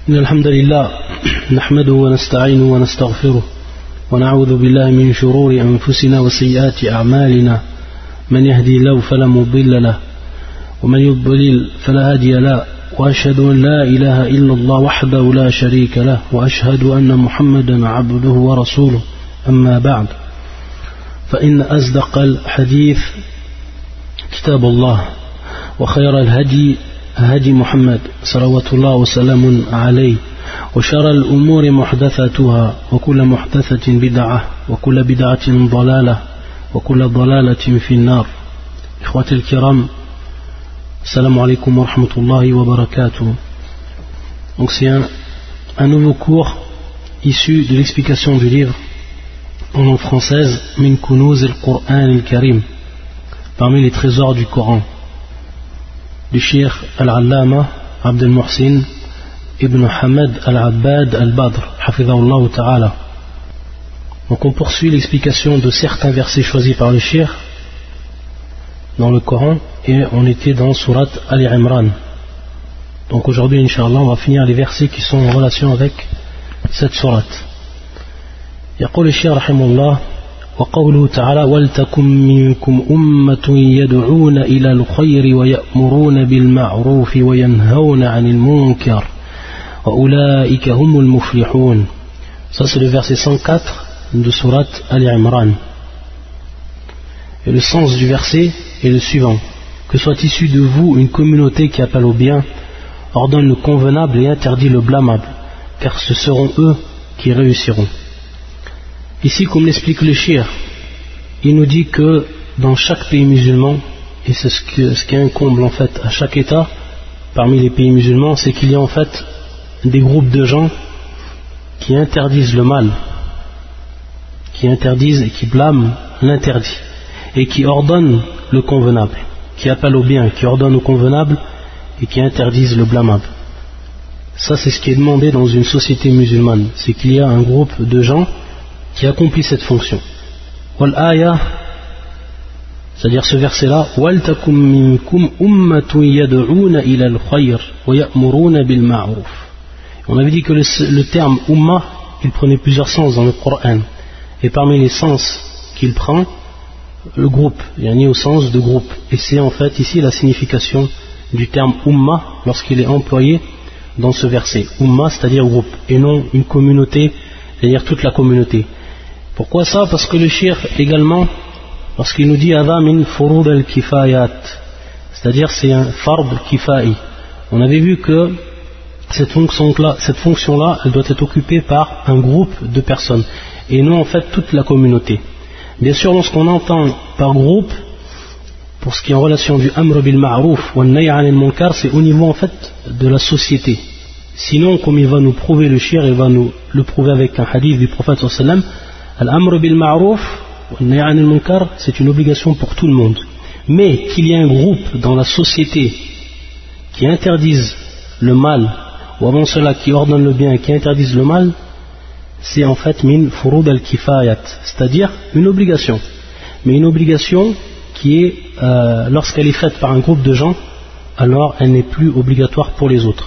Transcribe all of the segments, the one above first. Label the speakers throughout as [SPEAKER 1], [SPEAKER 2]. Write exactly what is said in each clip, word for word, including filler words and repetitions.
[SPEAKER 1] إن الحمد لله نحمده ونستعينه ونستغفره ونعوذ بالله من شرور أنفسنا وسيئات أعمالنا من يهدي الله فلا مضل له ومن يضلل فلا هادي له وأشهد أن لا إله إلا الله وحده لا شريك له وأشهد أن محمدا عبده ورسوله أما بعد فإن أصدق الحديث كتاب الله وخير الهدي هدي محمد صلوات الله وسلام عليه وشر الأمور محدثاتها وكل محدثة بدعة وكل بدعة ضلالة وكل ضلالة في النار. إخواتي الكرام, السلام عليكم ورحمة الله وبركاته. Donc c'est un, un nouveau cours issu de l'explication du livre en langue française Min Kunuz al-Qur'an al-Karim, parmi les trésors du Coran, du Cheikh Al-Allama Abd al-Muhsin Ibn Hamad Al-Abbad Al-Badr, hafidhahullah ta'ala. Donc on poursuit l'explication de certains versets choisis par le Cheikh dans le Coran, et on était dans Surat Ali Imran. Donc aujourd'hui, Inch'Allah, on va finir les versets qui sont en relation avec cette surat. يقول الشيخ رحمه الله: وقوله تعالى ولتكن منكم أمة يدعون إلى الخير ويأمرون بالمعروف وينهون عن المنكر وأولئك هم المفلحون. Ça c'est le verset cent quatre de Surat Ali Imran. Et le sens du verset est le suivant: que soit issue de vous une communauté qui appelle au bien, ordonne le convenable et interdit le blâmable, car ce seront eux qui réussiront. Ici, comme l'explique le Cheikh, il nous dit que dans chaque pays musulman, et c'est ce, que, ce qui incombe en fait à chaque État parmi les pays musulmans, c'est qu'il y a en fait des groupes de gens qui interdisent le mal, qui interdisent et qui blâment l'interdit, et qui ordonnent le convenable, qui appellent au bien, qui ordonnent au convenable et qui interdisent le blâmable. Ça, c'est ce qui est demandé dans une société musulmane, c'est qu'il y a un groupe de gens qui accomplit cette fonction. Wal aya, c'est-à-dire ce verset-là, wal takum minkum ummatun yad'una ila al-khayr wa ya'muruna bil ma'ruf. On avait dit que le, le terme umma, il prenait plusieurs sens dans le Coran, et parmi les sens qu'il prend, le groupe, il y a ni au sens de groupe, et c'est en fait ici la signification du terme umma lorsqu'il est employé dans ce verset. Umma, c'est-à-dire groupe, et non une communauté, c'est-à-dire toute la communauté. Pourquoi ça? Parce que le Cheikh également, lorsqu'il nous dit Adha min furud al-kifayat, c'est-à-dire c'est un fard kifa'i, on avait vu que cette fonction-là, cette fonction-là, elle doit être occupée par un groupe de personnes, et non en fait toute la communauté. Bien sûr, lorsqu'on entend par groupe, pour ce qui est en relation du amr bil ma'ruf wa an-nahy 'anil munkar, c'est au niveau en fait de la société. Sinon, comme il va nous prouver le Cheikh, il va nous le prouver avec un hadith du prophète sallallahu alayhi wa sallam, Al-amr bil ma'ruf wa an-nahy 'anil munkar, c'est une obligation pour tout le monde. Mais qu'il y ait un groupe dans la société qui interdise le mal, ou avant cela qui ordonne le bien et qui interdise le mal, c'est en fait min furud al-kifayat, c'est-à-dire une obligation. Mais une obligation qui est, euh, lorsqu'elle est faite par un groupe de gens, alors elle n'est plus obligatoire pour les autres.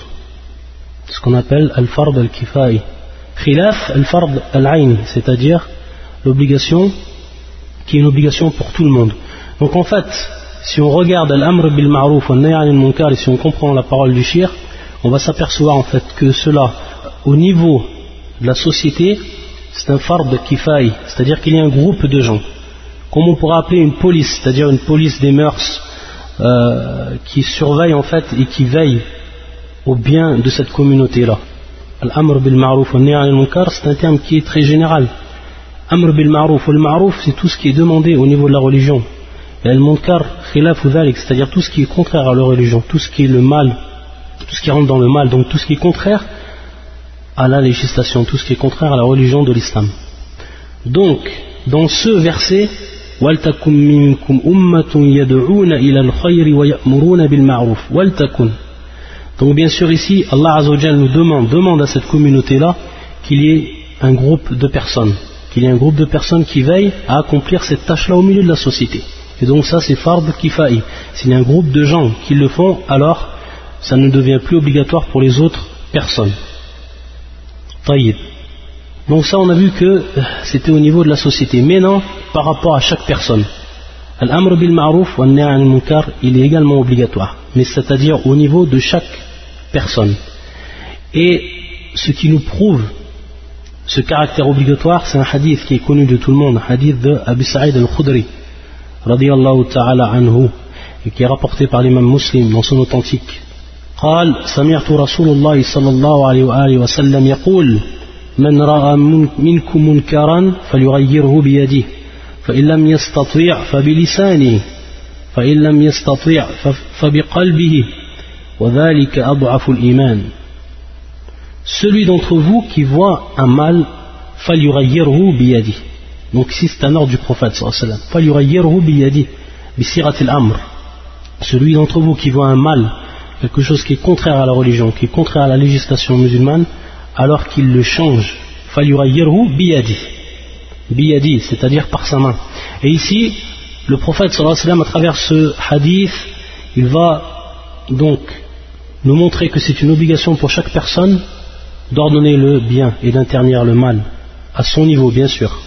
[SPEAKER 1] Ce qu'on appelle al-fard al-kifa'i. Khilaf al-fard al-ayn, c'est-à-dire l'obligation qui est une obligation pour tout le monde. Donc en fait, si on regarde al-amr bil ma'ruf wa an-nahy 'anil munkar, et si on comprend la parole du Cheikh, on va s'apercevoir en fait que cela, au niveau de la société, c'est un fard kifa'i, c'est-à-dire qu'il y a un groupe de gens, comme on pourrait appeler une police, c'est-à-dire une police des mœurs, euh, qui surveille en fait et qui veille au bien de cette communauté-là. Al-amr bil ma'ruf wa an-nahy 'anil munkar, c'est un terme qui est très général. Amr bil ma'ruf, wal ma'ruf, c'est tout ce qui est demandé au niveau de la religion. Et al-munkar khilafu dhalik, c'est-à-dire tout ce qui est contraire à la religion, tout ce qui est le mal, tout ce qui rentre dans le mal, donc tout ce qui est contraire à la législation, tout ce qui est contraire à la religion de l'islam. Donc, dans ce verset, وَلْتَكُمْ مِنْكُمْ أُمَّةٌ يَدْعُونَ إِلَى الْخَيْرِ وَيَأْمُرُونَ بِالْمَعْرُوفِ وَلْتَكُنْ. Donc bien sûr ici, Allah Azza wa Jalla nous demande, demande à cette communauté-là qu'il y ait un groupe de personnes, qu'il y ait un groupe de personnes qui veillent à accomplir cette tâche-là au milieu de la société. Et donc ça c'est fard kifa'i. S'il y a un groupe de gens qui le font, alors ça ne devient plus obligatoire pour les autres personnes. Taïb. Donc ça on a vu que c'était au niveau de la société. Mais non, par rapport à chaque personne. Al-amr bil ma'ruf wa nahy anil munkar, il est également obligatoire. Mais c'est-à-dire au niveau de chaque personne. Et ce qui nous prouve ce caractère obligatoire, c'est un hadith qui est connu de tout le monde, un hadith de Abu Sa'id al-Khudri, radiyallahu ta'ala anhu, et qui est rapporté par l'imam Muslim dans son authentique. قال سمعت رسول الله صلى الله عليه وآله وسلم يقول من رأى منكم منكرا فليغيره بيده فإن لم يستطيع فبلسانه فإن لم يستطيع فبقلبه وذلك أضعف الإيمان. Celui d'entre vous qui voit un mal, فليغيره بيده. Donc ici c'est un ordre du prophète sallallahu alayhi wa sallam. فليغيره بيده بصيغة الأمر. Celui d'entre vous qui voit un mal, quelque chose qui est contraire à la religion, qui est contraire à la législation musulmane, alors qu'il le change, فليغيره بيده, biyadi, c'est-à-dire par sa main. Et ici, le prophète sallallahu alayhi wa sallam, à travers ce hadith, il va donc nous montrer que c'est une obligation pour chaque personne d'ordonner le bien et d'interdire le mal, à son niveau bien sûr.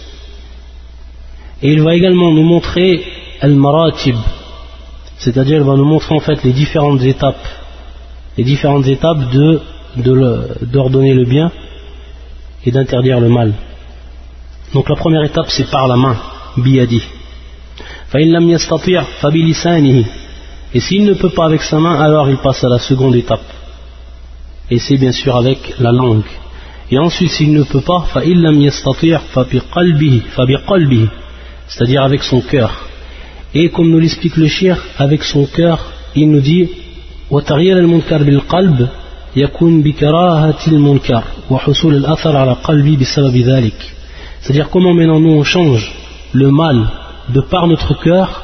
[SPEAKER 1] Et il va également nous montrer al-maratib, c'est-à-dire il va nous montrer en fait les différentes étapes, les différentes étapes de, de le, d'ordonner le bien et d'interdire le mal. Donc la première étape c'est par la main, biyadi. Fa in lam yastati' fa bi lisanihi. Et s'il ne peut pas avec sa main, alors il passe à la seconde étape. Et c'est bien sûr avec la langue. Et ensuite s'il ne peut pas, fa in lam yastati' fa bi qalbihi, fa bi qalbihi, c'est-à-dire avec son cœur. Et comme nous l'explique le shir, avec son cœur, il nous dit وتغيير المنكر بالقلب يكون بكراهة المنكر وحصول الأثر على قلبي بسبب ذلك. C'est-à-dire comment maintenant nous on change le mal de par notre cœur,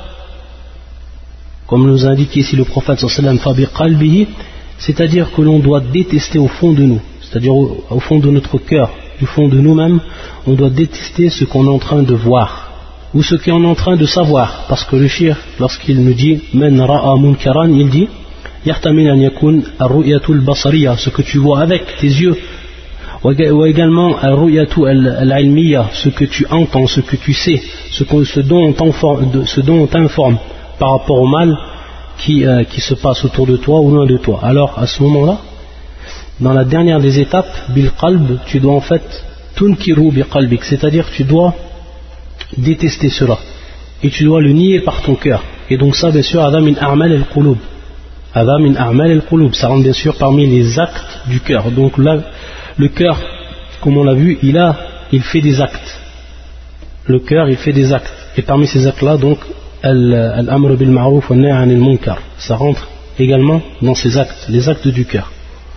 [SPEAKER 1] comme nous a indiqué ici le prophète sallallahu alayhi wa sallam, c'est-à-dire que l'on doit détester au fond de nous, c'est-à-dire au, au fond de notre cœur, du fond de nous-mêmes, on doit détester ce qu'on est en train de voir ou ce qu'on est en train de savoir, parce que le shir, lorsqu'il nous dit men ra'a munkaran, il dit yahtamil an yakun ar-ru'yatu al-basariya, ce que tu vois avec tes yeux, ou également ar-ru'yatu al-ilmiya, ce que tu entends, ce que tu sais, ce, ce dont on t'informe, ce dont on t'informe par rapport au mal qui, euh, qui se passe autour de toi ou loin de toi. Alors à ce moment-là, dans la dernière des étapes, bil qalb, tu dois en fait tunkiru bi qalbik, c'est-à-dire tu dois détester cela et tu dois le nier par ton cœur. Et donc ça bien sûr hadha min a'mal al-qulub, hadha min a'mal al-qulub, ça rentre bien sûr parmi les actes du cœur. Donc là le cœur, comme on l'a vu, il a il fait des actes, le cœur il fait des actes, et parmi ces actes là donc al-amr bil ma'ruf wa nahy anil munkar, ça rentre également dans ces actes, les actes du cœur.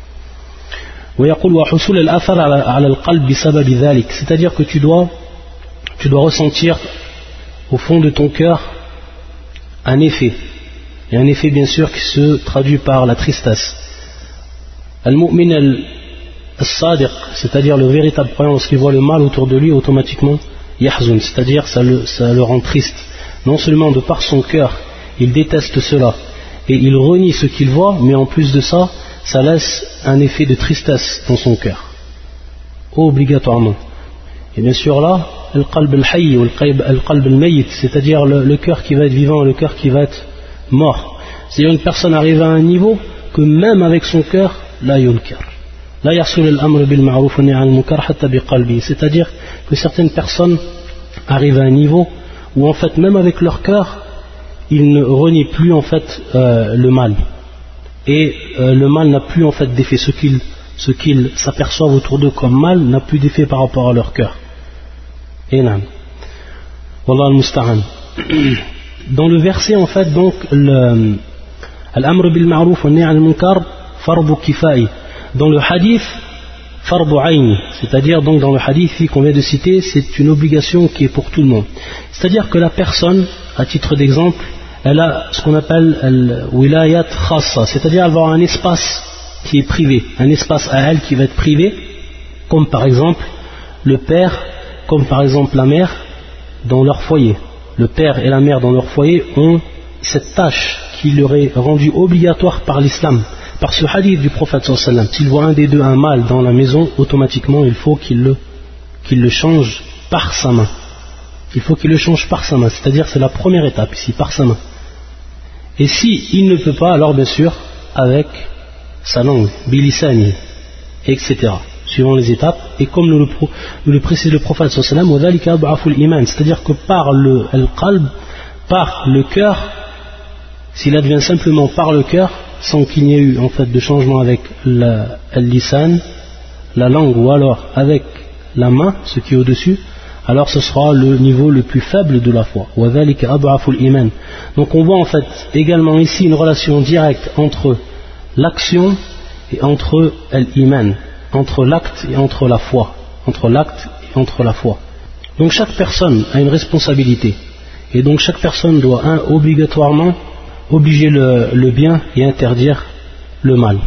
[SPEAKER 1] C'est-à-dire que tu dois tu dois ressentir au fond de ton cœur un effet, et un effet bien sûr qui se traduit par la tristesse. Al-mu'min al-sadiq, c'est-à-dire le véritable croyant, lorsqu'il voit le mal autour de lui, automatiquement yahzun, c'est-à-dire ça le, ça le rend triste. Non seulement de par son cœur il déteste cela et il renie ce qu'il voit, mais en plus de ça, ça laisse un effet de tristesse dans son cœur, obligatoirement. Et bien sûr là, al-qalb al-hayy ou al-qalb al-mayyit, c'est-à-dire le, le cœur qui va être vivant et le cœur qui va être mort. C'est-à-dire une personne arrive à un niveau que même avec son cœur, la yunkar, la yasul al-amr bil ma'ruf wa nahy anil munkar hatta bi qalbi, c'est-à-dire que certaines personnes arrivent à un niveau où en fait même avec leur cœur, ils ne renient plus en fait euh, le mal. Et euh, le mal n'a plus en fait d'effet, ce qu'ils ce qu'ils s'aperçoivent autour d'eux comme mal n'a plus d'effet par rapport à leur cœur. Et nan. Wallah al-musta'an. Dans le verset en fait donc le al-amr bil ma'ruf wa nahy anil munkar fardu kifai. Dans le hadith fardu ayn, c'est-à-dire donc dans le hadith qu'on vient de citer, c'est une obligation qui est pour tout le monde. C'est-à-dire que la personne, à titre d'exemple, elle a ce qu'on appelle al-wilayat khassa, c'est-à-dire elle va avoir un espace qui est privé, un espace à elle qui va être privé, comme par exemple le père, comme par exemple la mère dans leur foyer. Le père et la mère dans leur foyer ont cette tâche qui leur est rendue obligatoire par l'islam, par ce hadith du prophète sallallahu alayhi wa sallam, s'il voit un des deux un mal dans la maison, automatiquement il faut qu'il le, qu'il le change par sa main. Il faut qu'il le change par sa main, c'est-à-dire c'est la première étape ici, par sa main. Et si il ne peut pas, alors bien sûr avec sa langue, bilisani, et cetera, suivant les étapes. Et comme nous le, nous le précise le prophète sallallahu alayhi wa sallam, c'est-à-dire que par le al-qalb, par le cœur, s'il advient simplement par le cœur, sans qu'il n'y ait eu en fait de changement avec la, al-lisan, la langue, ou alors avec la main, ce qui est au-dessus, alors ce sera le niveau le plus faible de la foi. Donc on voit en fait également ici une relation directe entre l'action et entre l'iman, entre l'acte et entre la foi, entre l'acte et entre la foi. Donc chaque personne a une responsabilité, et donc chaque personne doit un, obligatoirement obliger le, le bien et interdire le mal.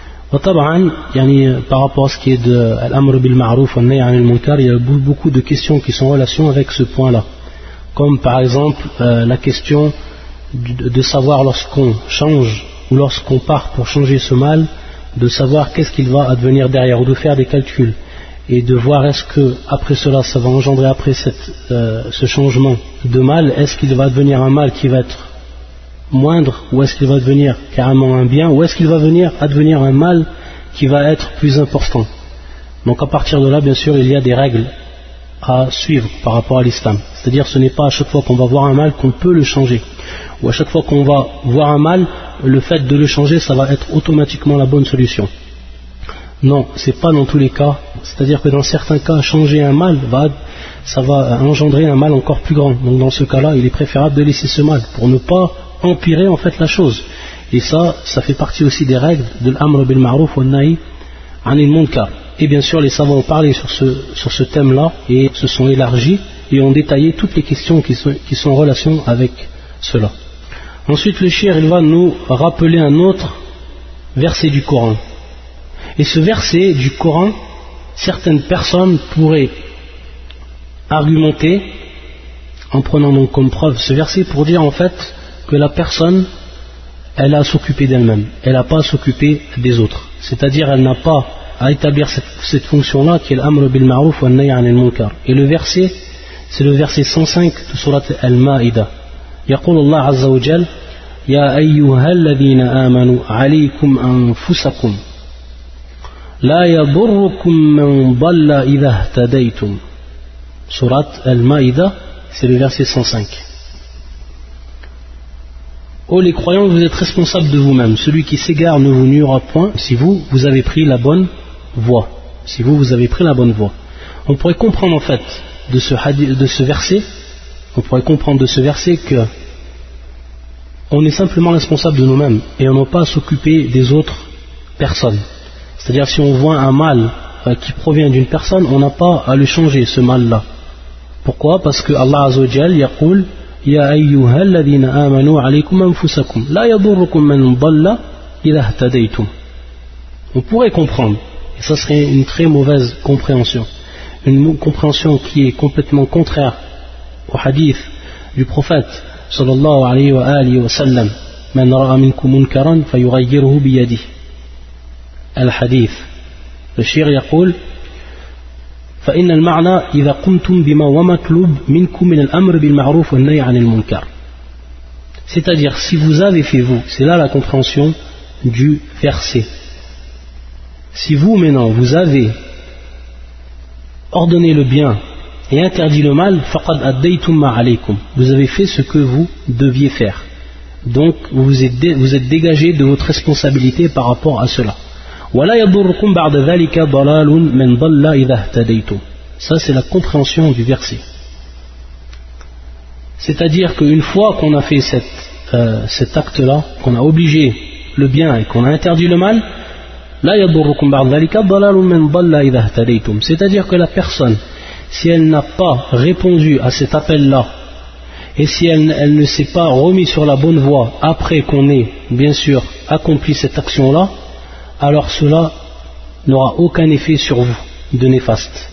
[SPEAKER 1] Par rapport à ce qui est de l'amr bil ma'ruf wa nahy anil munkar, il y a beaucoup de questions qui sont en relation avec ce point-là, comme par exemple euh, la question de, de savoir lorsqu'on change ou lorsqu'on part pour changer ce mal, de savoir qu'est-ce qu'il va advenir derrière, ou de faire des calculs et de voir est-ce que après cela ça va engendrer après cette, euh, ce changement de mal, est-ce qu'il va advenir un mal qui va être moindre, ou est-ce qu'il va devenir carrément un bien, ou est-ce qu'il va venir advenir un mal qui va être plus important. Donc à partir de là, bien sûr, il y a des règles à suivre par rapport à l'islam. C'est-à-dire ce n'est pas à chaque fois qu'on va voir un mal qu'on peut le changer, ou à chaque fois qu'on va voir un mal, le fait de le changer, ça va être automatiquement la bonne solution. Non, c'est pas dans tous les cas. C'est-à-dire que dans certains cas, changer un mal, va, ça va engendrer un mal encore plus grand. Donc dans ce cas-là, il est préférable de laisser ce mal pour ne pas empirer en fait la chose. Et ça, ça fait partie aussi des règles de l'amr bil ma'ruf wa nahy anil munkar. Et bien sûr, les savants ont parlé sur ce, sur ce thème-là et se sont élargis et ont détaillé toutes les questions qui sont, qui sont en relation avec cela. Ensuite, le cheikh, il va nous rappeler un autre verset du Coran. Et ce verset du Coran, certaines personnes pourraient argumenter en prenant donc comme preuve ce verset pour dire en fait que la personne, elle a à s'occuper d'elle-même, elle n'a pas à s'occuper des autres. C'est-à-dire, elle n'a pas à établir cette, cette fonction-là qui est l'amr bil ma'ruf wa nahy anil munkar. Et le verset, c'est le verset cent cinq de Surat Al-Ma'ida. يقول الله عز وجل يا أيها الذين آمنوا عليكم أنفسكم لا يضركم من ضل إذا اهتديتم. Surat Al-Ma'ida, c'est le verset cent cinq. Ô les croyants, vous êtes responsables de vous-même. Celui qui s'égare ne vous nuira point si vous, vous avez pris la bonne voie. Si vous, vous avez pris la bonne voie. On pourrait comprendre en fait de ce, hadith, de ce verset, on pourrait comprendre de ce verset que on est simplement responsable de nous-mêmes et on n'a pas à s'occuper des autres personnes. C'est-à-dire si on voit un mal euh, qui provient d'une personne, on n'a pas à le changer, ce mal-là. Pourquoi? Parce que Allah Azza wa Jal yaqul يا أيها الذين آمنوا عليكم أنفسكم لا يضركم من ضل إذا اهتديتم. On pourrait comprendre, et ça serait une très mauvaise compréhension, une compréhension qui est complètement contraire au hadith du prophète sallallahu alayhi wa alihi wa sallam, من رأى منكم منكرا فيغيره بيده. الحديث, le cheikh يقول فإن المعنى إذا قمتم بما ومطلوب منكم من الأمر بالمعروف والنهي عن المنكر. C'est-à-dire, si vous avez fait vous, c'est là la compréhension du verset. Si vous maintenant vous avez ordonné le bien et interdit le mal, فقد أديتم ما عليكم. Vous avez fait ce que vous deviez faire. Donc vous êtes, dé, vous êtes dégagé de votre responsabilité par rapport à cela. ولا يضركم بعد ذلك ضلال من ضل إذا اهتديتم. Ça c'est la compréhension du verset. C'est-à-dire qu'une fois qu'on a fait cette, euh, cet acte-là, qu'on a obligé le bien et qu'on a interdit le mal, لا يضركم بعد ذلك ضلال من ضل إذا اهتديتم. C'est-à-dire que la personne, si elle n'a pas répondu à cet appel-là, et si elle, elle ne s'est pas remise sur la bonne voie après qu'on ait bien sûr accompli cette action-là, alors cela n'aura aucun effet sur vous de néfaste.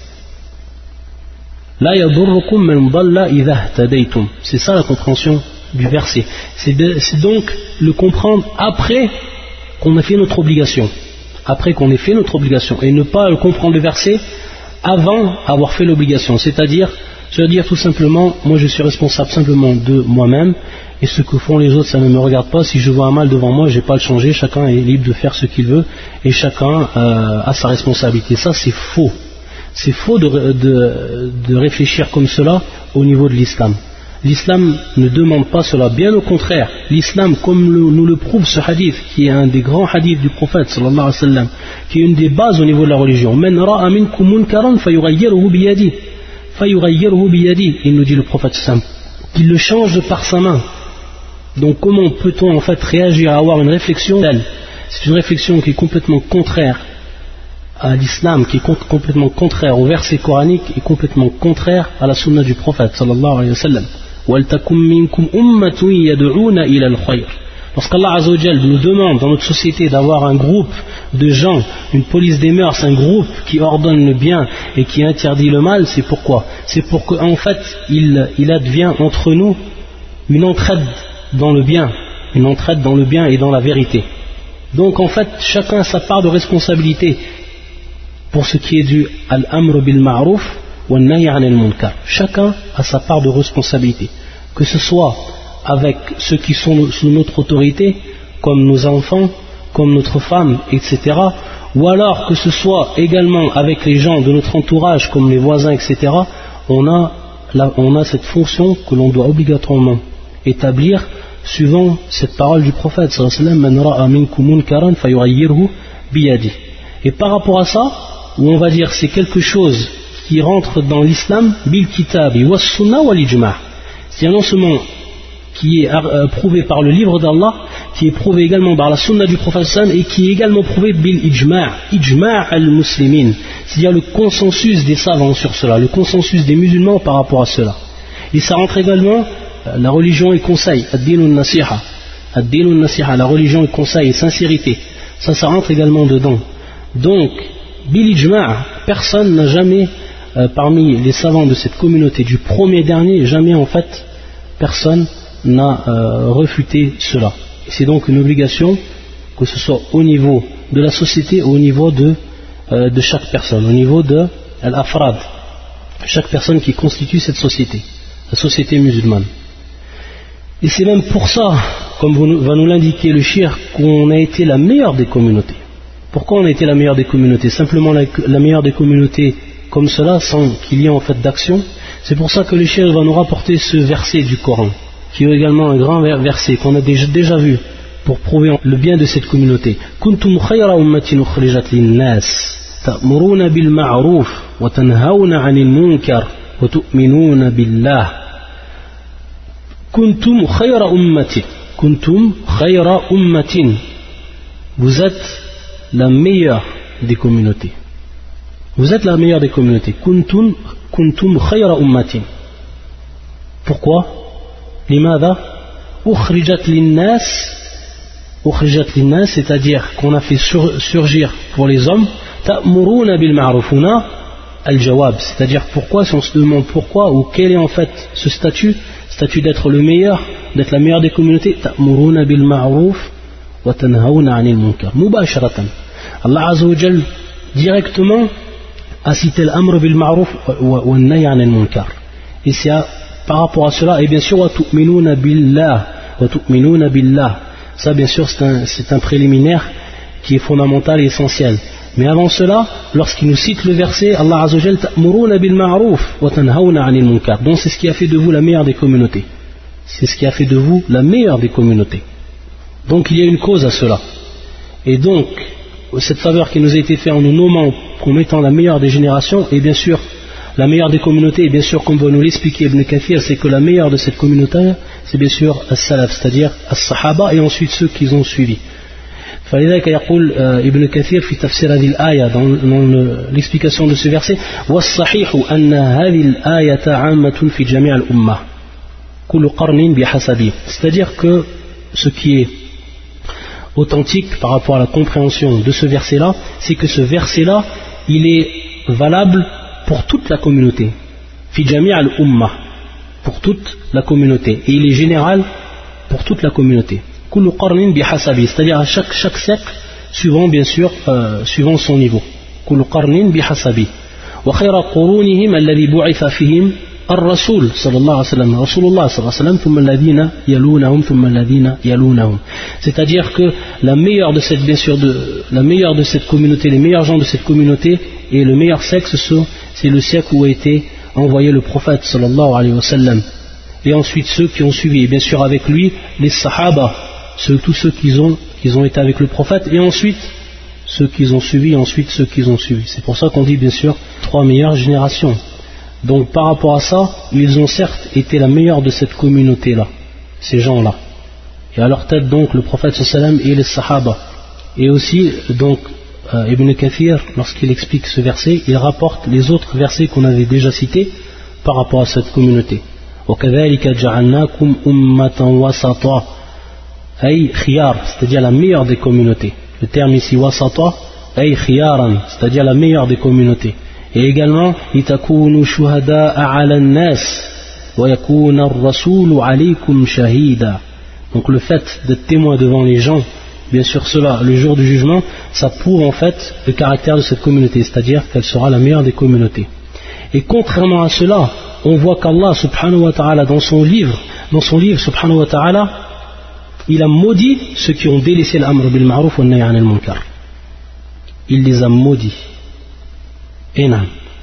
[SPEAKER 1] La yadurrukum man dalla idha ihtadaytum. C'est ça la compréhension du verset. C'est, de, c'est donc le comprendre après qu'on ait fait notre obligation, après qu'on ait fait notre obligation, et ne pas comprendre le verset avant avoir fait l'obligation, c'est-à-dire se dire tout simplement, moi je suis responsable simplement de moi-même, et ce que font les autres ça ne me regarde pas, si je vois un mal devant moi je n'ai pas à le changer, chacun est libre de faire ce qu'il veut, et chacun euh, a sa responsabilité. Ça c'est faux, c'est faux de, de, de réfléchir comme cela au niveau de l'islam. L'islam ne demande pas cela, bien au contraire. L'islam, comme le, nous le prouve ce hadith, qui est un des grands hadiths du prophète sallallahu alayhi wa sallam, qui est une des bases au niveau de la religion, Men ra'a minkum munkaran fayughayyiruhu biyadi, fayughayyiruhu biyadi, il nous dit le prophète sallallahu alayhi wa sallam, qu'il le change de par sa main. Donc comment peut-on en fait réagir à avoir une réflexion telle? C'est une réflexion qui est complètement contraire à l'islam, qui est complètement contraire au verset coranique et complètement contraire à la sunna du prophète sallallahu alayhi wa sallam. Lorsqu'Allah Azza wa Jal nous demande dans notre société d'avoir un groupe de gens, une police des mœurs, un groupe qui ordonne le bien et qui interdit le mal, c'est pourquoi? C'est pour qu'en fait il, il advient entre nous une entraide dans le bien, une entraide dans le bien et dans la vérité. Donc en fait chacun a sa part de responsabilité pour ce qui est du al-amr bil ma'ruf wa an-nahy 'anil munkar. Chacun a sa part de responsabilité, que ce soit avec ceux qui sont sous notre autorité, comme nos enfants, comme notre femme, et cetera, ou alors que ce soit également avec les gens de notre entourage, comme les voisins, et cetera. On a, la, on a cette fonction que l'on doit obligatoirement établir suivant cette parole du prophète sallallahu alayhi wa sallam, Man ra'a minkum munkaran fayughayyirhu biyadi. Et par rapport à ça, où on va dire c'est quelque chose qui rentre dans l'islam, bil kitabi was sunnah wal ijma', c'est-à-dire non seulement qui est euh, prouvé par le livre d'Allah, qui est prouvé également par la sunna du prophète sallam, et qui est également prouvé bil ijma', ijma' al-muslimin, c'est-à-dire le consensus des savants sur cela, le consensus des musulmans par rapport à cela. Et ça rentre également euh, la religion et conseil, ad-din al-nasiha, ad-din al-nasiha, la religion et conseil et sincérité, ça, ça rentre également dedans. Donc, bil ijma', personne n'a jamais, euh, parmi les savants de cette communauté, du premier dernier, jamais en fait, personne n'a euh, refuté cela. Et c'est donc une obligation, que ce soit au niveau de la société ou au niveau de, euh, de chaque personne, au niveau de l'afrad, chaque personne qui constitue cette société, la société musulmane. Et c'est même pour ça, comme va nous l'indiquer le shir, qu'on a été la meilleure des communautés. Pourquoi on a été la meilleure des communautés? Simplement la, la meilleure des communautés comme cela, sans qu'il y ait en fait d'action. C'est pour ça que le shir va nous rapporter ce verset du Coran, qui est également un grand verset qu'on a déjà, déjà vu pour prouver le bien de cette communauté. Kuntum khayra ummatin ukhrijat lin-nas ta'muruna bil ma'ruf wa tanhauna 'anil munkar wa tu'minuna billah. Kuntum khayra ummatin, kuntum khayra ummatin. Vous êtes la meilleure des communautés. Vous êtes la meilleure des communautés. Kuntum kuntum khayra ummatin. Pourquoi? Limada ukhrijat linnas, ukhrijat linnas, c'est-à-dire qu'on a fait sur, surgir pour les hommes ta'muruna bil ma'rufuna al-jawab, c'est-à-dire pourquoi, si on se demande pourquoi ou quel est en fait ce statut, statut d'être le meilleur, d'être la meilleure des communautés, ta'muruna bil ma'ruf wa tanhauna 'anil munkar mubasharatan. Allah Azza wa Jal directement a cité l'amr bil ma'ruf wa an-nahy 'anil munkar. Et c'est par rapport à cela, et bien sûr, wa tu'minuna billah, wa tu'minuna billah. Ça, bien sûr, c'est un, c'est un préliminaire qui est fondamental et essentiel. Mais avant cela, lorsqu'il nous cite le verset, Allah Azza wa Jal ta'muruna bil ma'ruf wa tanhauna 'anil munkar. Donc, c'est ce qui a fait de vous la meilleure des communautés. C'est ce qui a fait de vous la meilleure des communautés. Donc, il y a une cause à cela. Et donc, cette faveur qui nous a été faite en nous nommant comme étant la meilleure des générations, et bien sûr, la meilleure des communautés, et bien sûr, comme va nous l'expliquer Ibn Kathir, c'est que la meilleure de cette communauté, c'est bien sûr as-salaf, c'est-à-dire as-sahaba, et ensuite ceux qui ont suivi. فلذلك يقول ابن كثير في تفسير هذه الآية dans l'explication de ce verset والصحيح أن هذه الآية عامة في جميع الأمة كل قرن بحسبه, c'est-à-dire que ce qui est authentique par rapport à la compréhension de ce verset-là, c'est que ce verset-là, il est valable pour toute la communauté, fi jami' al-umma, pour toute la communauté, et il est général pour toute la communauté. كل قرن بحسبه, c'est-à-dire à chaque, chaque siècle suivant bien sûr euh, suivant son niveau. كل قرن بحسبه. وخير قرونهم الذي بعث فيهم الرسول صلى الله عليه وسلم رسول الله صلى الله عليه وسلم ثم الذين يلونهم ثم الذين يلونهم. C'est-à-dire que la meilleure de cette bien sûr de la meilleure de cette communauté, les meilleurs gens de cette communauté et le meilleur siècle, c'est le siècle où a été envoyé le prophète sallallahu alayhi wa sallam. Et ensuite ceux qui ont suivi, et bien sûr avec lui les sahaba, ceux, tous ceux qui ont, qui ont été avec le prophète, et ensuite ceux qui ont suivi, et ensuite ceux qui ont suivi. C'est pour ça qu'on dit bien sûr trois meilleures générations. Donc par rapport à ça, ils ont certes été la meilleure de cette communauté-là, ces gens-là. Et à leur tête donc le prophète sallallahu alayhi wa sallam et les sahaba. Et aussi donc euh, Ibn Kathir, lorsqu'il explique ce verset, il rapporte les autres versets qu'on avait déjà cités par rapport à cette communauté. وَكَذَلِكَ جَعَلْنَاكُمْ أُمَّةً وَسَطًا أي خيار, c'est-à-dire la meilleure des communautés. Le terme ici wasata, أي خيارا, c'est-à-dire la meilleure des communautés. Et également لِتَكُونُوا شُهَدَاءَ عَلَى النَّاسِ وَيَكُونَ الرَّسُولُ عَلَيْكُمْ شَهِيدًا. Donc le fait d'être témoin devant les gens, bien sûr cela, le jour du jugement, ça prouve en fait le caractère de cette communauté, c'est-à-dire qu'elle sera la meilleure des communautés. Et contrairement à cela, on voit qu'Allah subhanahu wa ta'ala dans son livre, dans son livre subhanahu wa ta'ala, il a maudit ceux qui ont délaissé l'amr bil ma'ruf wa nahy anil munkar. Il les a maudits. Et non.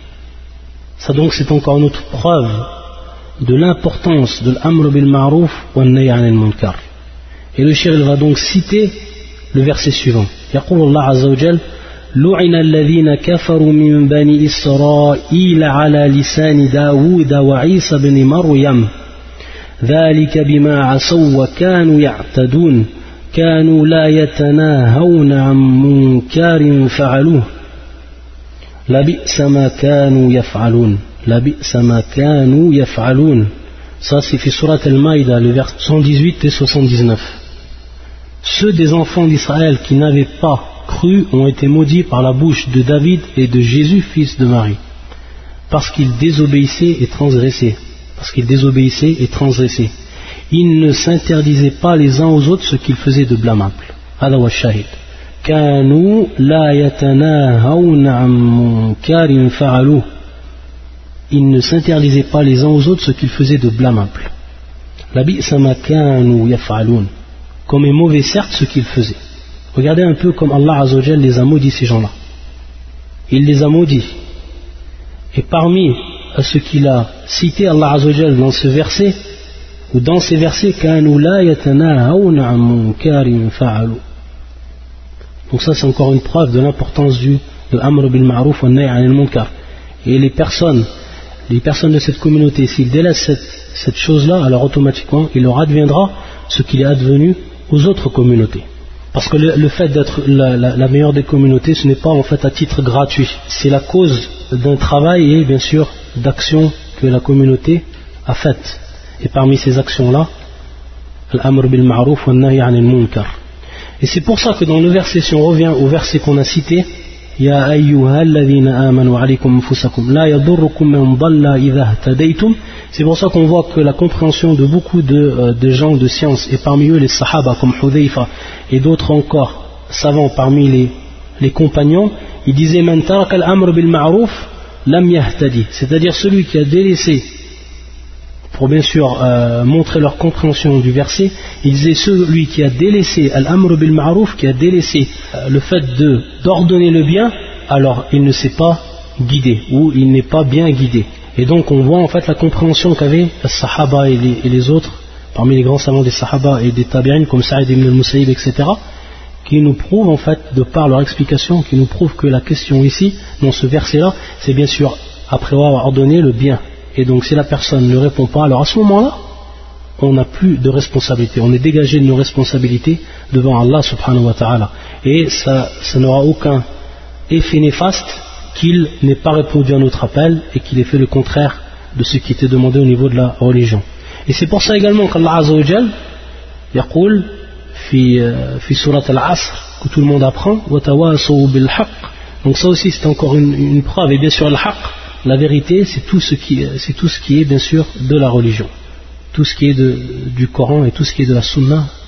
[SPEAKER 1] Ça donc c'est encore une autre preuve de l'importance de l'amr bil ma'ruf wa nahy anil munkar. Et le cheikh il va donc citer le verset suivant. يقول الله عز وجل لعن الذين كفروا من بني إسرائيل على لسان داود وعيسى بن مريم ذلك بما عصوا وكانوا يعتدون كانوا لا يتناهون عن منكر فعلوه لبئس ما كانوا يفعلون لبئس ما كانوا يفعلون. Ça c'est في سورة Al-Maïda, le vers cent dix-huit et soixante-dix-neuf. Ceux des enfants d'Israël qui n'avaient pas cru ont été maudits par la bouche de David et de Jésus, fils de Marie, parce qu'ils désobéissaient et transgressaient. Parce qu'ils désobéissaient et transgressaient. Ils ne s'interdisaient pas les uns aux autres ce qu'ils faisaient de blâmable. Hada wa shahid. Kanu la yatanahawna an munkarin fa'aluh. Ils ne s'interdisaient pas les uns aux autres ce qu'ils faisaient de blâmable. La bi'sa ma kanu yaf'alun. Comme est mauvais certes ce qu'ils faisaient. Regardez un peu comme Allah Azza wa Jal les a maudits, ces gens-là. Il les a maudits. Et parmi ce qu'il a cité Allah Azza wa Jal dans ce verset, ou dans ces versets, كَانُوا لَا يَتَنَاهَوْنَ عَن مُنكَرٍ فَعَلُوا. Donc ça c'est encore une preuve de l'importance du de Amr bil Ma'ruf wa Nahy anil Munkar. Et les personnes, les personnes de cette communauté, s'ils délaissent cette, cette chose-là, alors automatiquement il leur adviendra ce qu'il est advenu aux autres communautés. Parce que le, le fait d'être la, la, la meilleure des communautés, ce n'est pas en fait à titre gratuit. C'est la cause d'un travail et bien sûr d'actions que la communauté a faites. Et parmi ces actions-là, l'amr bil ma'ruf wa nahy anil munkar. Et c'est pour ça que dans le verset, si on revient au verset qu'on a cité, Ya ayyuhalladhina amanu alaykum anfusakum la yadurrukum man dalla idha ihtadaytum. C'est pour ça qu'on voit que la compréhension de beaucoup de, euh, de gens de science, et parmi eux les sahaba comme Hudhayfa et d'autres encore savants parmi les, les compagnons, ils disaient Man taraka al-amr bil ma'ruf lam yahtadi, c'est-à-dire celui qui a délaissé, pour bien sûr euh, montrer leur compréhension du verset, il disait celui qui a délaissé al-amr bil ma'ruf, qui a délaissé euh, le fait de d'ordonner le bien, alors il ne s'est pas guidé, ou il n'est pas bien guidé. Et donc on voit en fait la compréhension qu'avaient les sahaba et les, et les autres, parmi les grands savants des sahaba et des tabi'in comme Sa'id ibn al-Musayyib, et cetera, qui nous prouvent en fait, de par leur explication, qui nous prouvent que la question ici, dans ce verset-là, c'est bien sûr après avoir ordonné le bien. Et donc si la personne ne répond pas, alors à ce moment-là, on n'a plus de responsabilité, on est dégagé de nos responsabilités devant Allah subhanahu wa ta'ala. Et ça, ça n'aura aucun effet néfaste qu'il n'ait pas répondu à notre appel et qu'il ait fait le contraire de ce qui était demandé au niveau de la religion. Et c'est pour ça également qu'Allah Azza wa Jal yaqul fi, fi surat al-Asr, que tout le monde apprend, wa tawasaw bil haqq. Donc ça aussi c'est encore une, une preuve, et bien sûr al-haqq, la vérité, c'est tout ce qui, c'est tout ce qui est bien sûr de la religion, tout ce qui est de, du Coran et tout ce qui est de la Sunna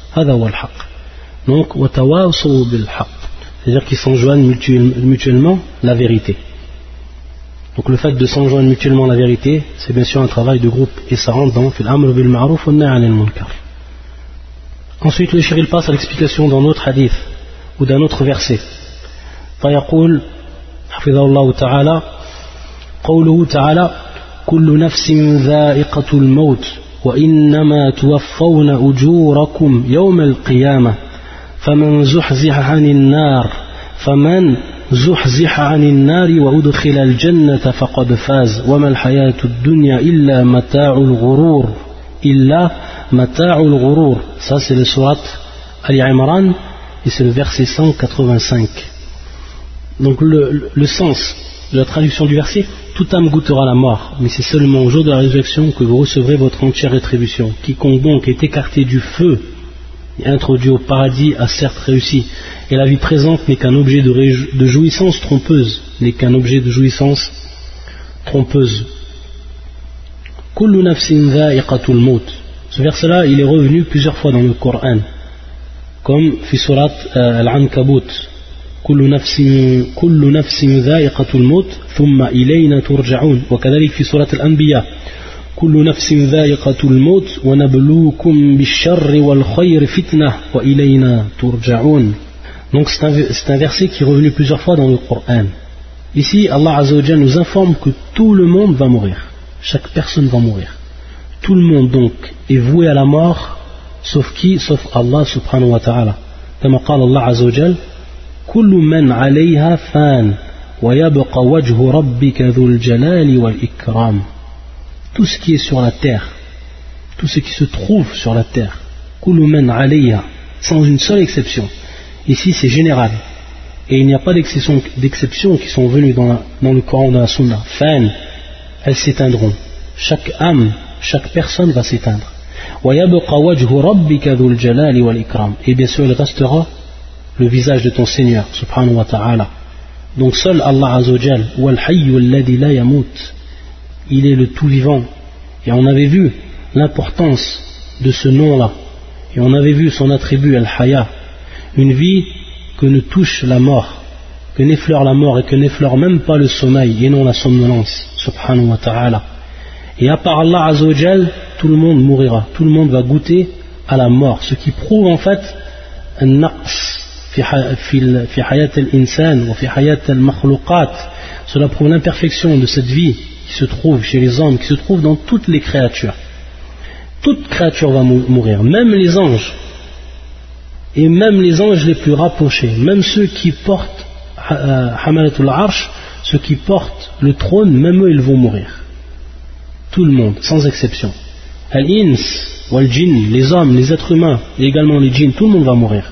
[SPEAKER 1] هذا هو الحق. Donc وتواصوا بالحق, c'est-à-dire qu'ils s'enjoignent mutuellement la vérité. Donc le fait de s'enjoindre mutuellement la vérité, c'est bien sûr un travail de groupe, et ça rentre dans fil amr bil ma'ruf wa nahy 'anil munkar. Ensuite le cheikh il passe à l'explication d'un autre hadith ou d'un autre verset. فيقول حفظه الله تعالى قوله تعالى كل نفس ذائقة الموت وإنما توفون أجوركم يوم القيامة فمن زحزح عن النار فمن زحزح عن النار وأدخل الجنة فقد فاز وما الحياة الدنيا إلا متاع الغرور إلا متاع الغرور. Ça c'est le surat Ali Imran et c'est le verset cent quatre-vingt-cinq. Donc le, le sens de la traduction du verset, toute âme goûtera la mort, mais c'est seulement au jour de la résurrection que vous recevrez votre entière rétribution. Quiconque donc est écarté du feu et introduit au paradis a certes réussi, et la vie présente n'est qu'un objet de, réjou- de jouissance trompeuse, n'est qu'un objet de jouissance trompeuse. Kullu nafsin dha'iqatul maut. Ce verset-là, il est revenu plusieurs fois dans le Coran, comme fi surat euh, Al-Ankabut. كل نفس كل نفس ذائقة الموت ثم إلينا ترجعون وكذلك في سورة الأنبياء كل نفس ذائقة الموت ونبلوكم بالشر والخير فتنة وإلينا ترجعون. Donc c'est un, c'est un verset qui est revenu plusieurs fois dans le Coran. Ici Allah Azza wa Jalla nous informe que tout le monde va mourir, chaque personne va mourir. Tout le monde donc est voué à la mort, sauf qui? Sauf Allah subhanahu wa ta'ala. كما قال الله عز وجل كل من عليها فان ويبقى وجه ربك ذو الجلال والإكرام. Tout ce qui est sur la terre, tout ce qui se trouve sur la terre, كل من عليها, sans une seule exception. Ici c'est général, et il n'y a pas d'exception, d'exception qui sont venues dans, la, dans le Coran, dans la Sunna. Fan, elles s'éteindront. Chaque âme, chaque personne va s'éteindre. ويبقى وجه ربك ذو الجلال والإكرام. Et bien sûr il restera le visage de ton Seigneur subhanahu wa ta'ala. Donc seul Allah Azza wa Jal wal hayyu alladhi la yamut, il est le tout vivant, et on avait vu l'importance de ce nom là, et on avait vu son attribut al-haya, une vie que ne touche la mort, que n'effleure la mort et que n'effleure même pas le sommeil et non la somnolence subhanahu wa ta'ala. Et à part Allah Azza wa Jal, tout le monde mourira, tout le monde va goûter à la mort, ce qui prouve en fait un naqs في حياة الإنسان وفي حياة المخلوقات. Cela prouve l'imperfection de cette vie qui se trouve chez les hommes, qui se trouve dans toutes les créatures. Toute créature va mourir, même les anges, et même les anges les plus rapprochés, même ceux qui portent Hamalatul Arsh, ceux qui portent le trône, même eux ils vont mourir. Tout le monde, sans exception. Al-Ins wal-Jinn, les hommes, les êtres humains, et également les djinns, tout le monde va mourir.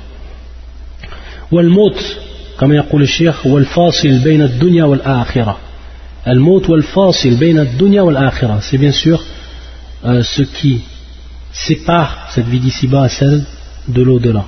[SPEAKER 1] والموت كما يقول الشيخ والفاصل بين الدنيا والآخرة. الموت والفاصل بين الدنيا والآخرة, c'est bien sûr euh, ce qui sépare cette vie d'ici-bas à celle de l'au-delà.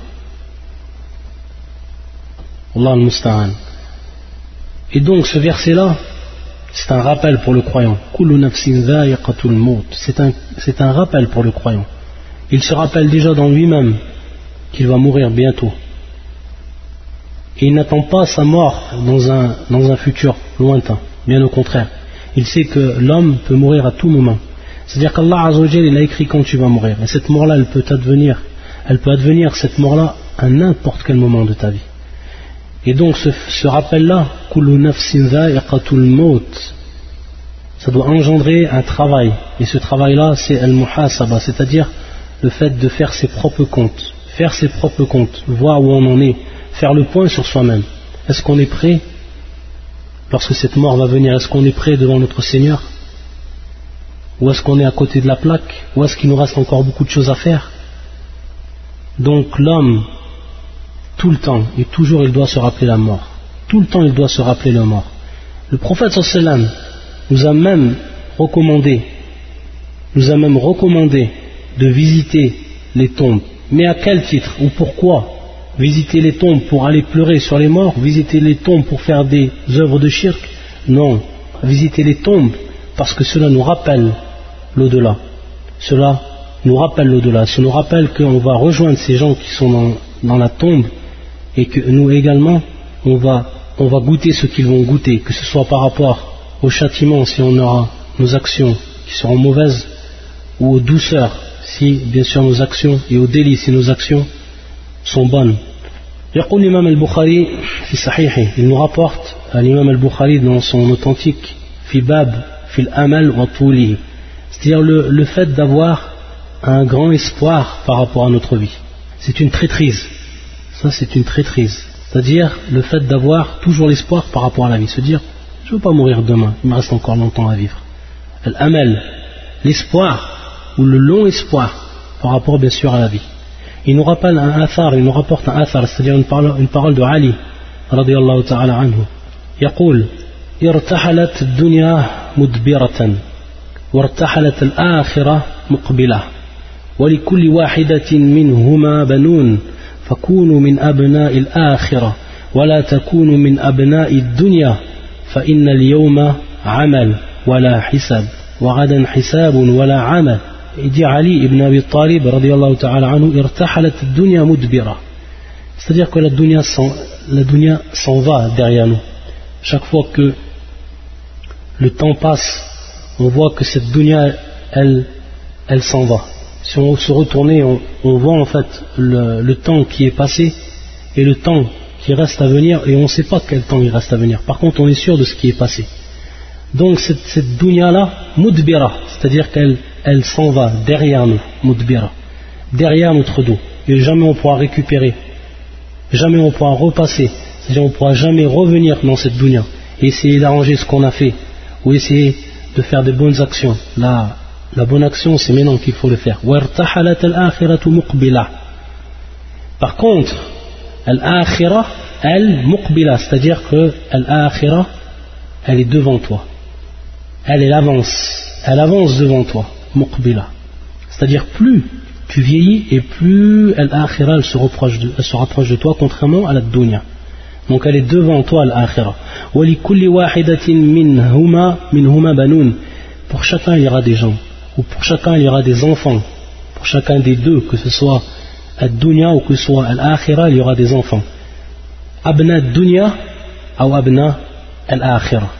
[SPEAKER 1] Allah al-Musta'an. Et donc ce verset-là, c'est un rappel pour le croyant. Kullu nafsin dha'iqatul maut. C'est un, c'est un rappel pour le croyant. Il se rappelle déjà dans lui-même qu'il va mourir bientôt. Et il n'attend pas sa mort dans un, dans un futur lointain, bien au contraire. Il sait que l'homme peut mourir à tout moment. C'est-à-dire qu'Allah Azza wa Jal, il a écrit quand tu vas mourir. Et cette mort-là, elle peut advenir, elle peut advenir cette mort-là à n'importe quel moment de ta vie. Et donc ce, ce rappel-là, Kullu nafsin dha'iqatul maut, ça doit engendrer un travail. Et ce travail-là, c'est al-muhasaba, c'est-à-dire le fait de faire ses propres comptes. Faire ses propres comptes, voir où on en est. Faire le point sur soi-même. Est-ce qu'on est prêt lorsque cette mort va venir? Est-ce qu'on est prêt devant notre Seigneur? Ou est-ce qu'on est à côté de la plaque? Ou est-ce qu'il nous reste encore beaucoup de choses à faire? Donc l'homme, tout le temps, et toujours il doit se rappeler la mort. Tout le temps il doit se rappeler la mort. Le prophète sallallahu alayhi wa sallam nous a même recommandé, nous a même recommandé de visiter les tombes. Mais à quel titre ou pourquoi? Visiter les tombes pour aller pleurer sur les morts? Visiter les tombes pour faire des œuvres de shirk? Non. Visiter les tombes parce que cela nous rappelle l'au-delà. Cela nous rappelle l'au-delà, ça nous rappelle qu'on va rejoindre ces gens qui sont dans, dans la tombe et que nous également on va, on va goûter ce qu'ils vont goûter, que ce soit par rapport au châtiment si on aura nos actions qui seront mauvaises, ou aux douceurs si bien sûr nos actions, et aux délices si nos actions sont bonnes. يقول l'imam al-Bukhari في صحيحه, il nous rapporte à l'imam al-Bukhari dans son authentique في باب في الأمل وطوله, c'est-à-dire le, le fait d'avoir un grand espoir par rapport à notre vie. C'est une traîtrise. Ça, c'est une traîtrise. C'est-à-dire le fait d'avoir toujours l'espoir par rapport à la vie. Se dire, je ne veux pas mourir demain, il me reste encore longtemps à vivre. Al-amal, l'espoir, ou le long espoir par rapport bien sûr à la vie. Il nous rappelle un athar, il nous rapporte un athar, c'est-à-dire une parole, une parole de Ali, radiyallahu ta'ala anhu. يقول ارتحلت الدنيا مدبرة وارتحلت الآخرة مقبلة ولكل واحدة منهما بنون فكونوا من أبناء الآخرة ولا تكونوا من أبناء الدنيا فإن اليوم عمل ولا حساب وغدا حساب ولا عمل. Il dit Ali ibn Abi Talib radiyallahu ta'ala anhu, irtahalat ad-dunya mudbira, c'est-à-dire que la dunya s'en, la dunya s'en va derrière nous. Chaque fois que le temps passe, on voit que cette dunya elle, elle s'en va. Si on se retournait, on, on voit en fait le, le temps qui est passé et le temps qui reste à venir, et on ne sait pas quel temps il reste à venir. Par contre, on est sûr de ce qui est passé. Donc cette, cette dunya-là, mudbira, c'est-à-dire qu'elle elle s'en va derrière nous, mudbira, derrière notre dos, et jamais on pourra récupérer, jamais on pourra repasser, c'est-à-dire on ne pourra jamais revenir dans cette dunya et essayer d'arranger ce qu'on a fait, ou essayer de faire des bonnes actions. La, la bonne action, c'est maintenant qu'il faut le faire. Par contre, al-akhirah, elle, muqbila, c'est-à-dire que al-akhirah, elle est devant toi. Elle, elle avance, elle avance devant toi, muqbila. C'est-à-dire plus tu vieillis et plus al-akhirah, elle se rapproche de, elle se rapproche de toi, contrairement à la dunya. Donc elle est devant toi, al-akhirah. وَلِكُلِّ وَاحِدَةٍ مِّنْهُمَا مِنْهُمَا بَنُونَ. Pour chacun il y aura des gens, ou pour chacun il y aura des enfants. Pour chacun des deux, que ce soit al-dunya ou que ce soit al-akhirah, il y aura des enfants. Abna al-dunya ou abna al-akhirah.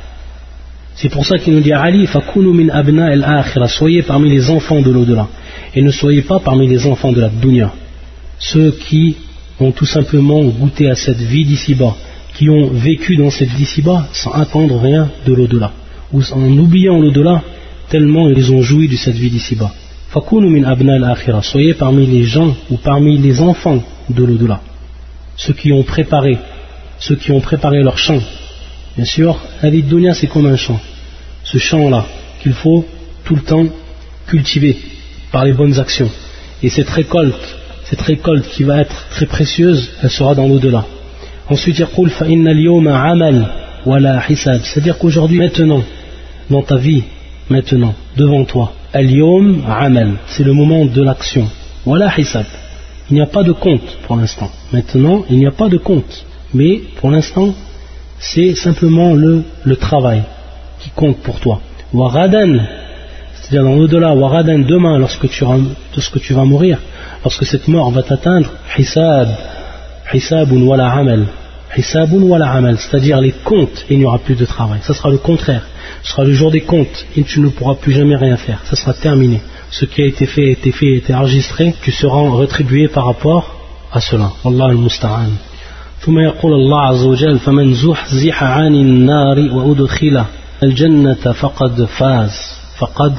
[SPEAKER 1] C'est pour ça qu'il nous dit Ali, fakunu min abna al-akhirah, soyez parmi les enfants de l'au-delà, et ne soyez pas parmi les enfants de la dunya, ceux qui ont tout simplement goûté à cette vie d'ici-bas, qui ont vécu dans cette vie d'ici-bas sans attendre rien de l'au-delà, ou en oubliant l'au-delà tellement ils ont joui de cette vie d'ici-bas. Fakunu min abna al-akhirah, soyez parmi les gens ou parmi les enfants de l'au-delà, ceux qui ont préparé, ceux qui ont préparé leur champ. Bien sûr, la vie de dunya c'est comme un champ, ce champ-là qu'il faut tout le temps cultiver par les bonnes actions, et cette récolte, cette récolte qui va être très précieuse, elle sera dans l'au-delà. Ensuite, يقول فإن اليوم عمل ولا حساب, c'est-à-dire qu'aujourd'hui, maintenant, dans ta vie, maintenant, devant toi, اليوم عمل, c'est le moment de l'action, ولا حساب, il n'y a pas de compte pour l'instant. Maintenant, il n'y a pas de compte, mais pour l'instant, c'est simplement le, le travail qui compte pour toi. وغدا, c'est-à-dire dans l'au-delà, وغدا, demain, lorsque tu, lorsque tu vas mourir, lorsque cette mort va t'atteindre, hisab, hisabun wala amal, hisabun wala amal, c'est-à-dire les comptes, et il n'y aura plus de travail. Ça sera le contraire, ce sera le jour des comptes, et tu ne pourras plus jamais rien faire, ça sera terminé. Ce qui a été fait, a été fait, a été enregistré, tu seras rétribué par rapport à cela. Allah al-musta'an. ثم يقول الله عز وجل فمن زحزح عن النار وأدخل الجنة فقد فاز فقد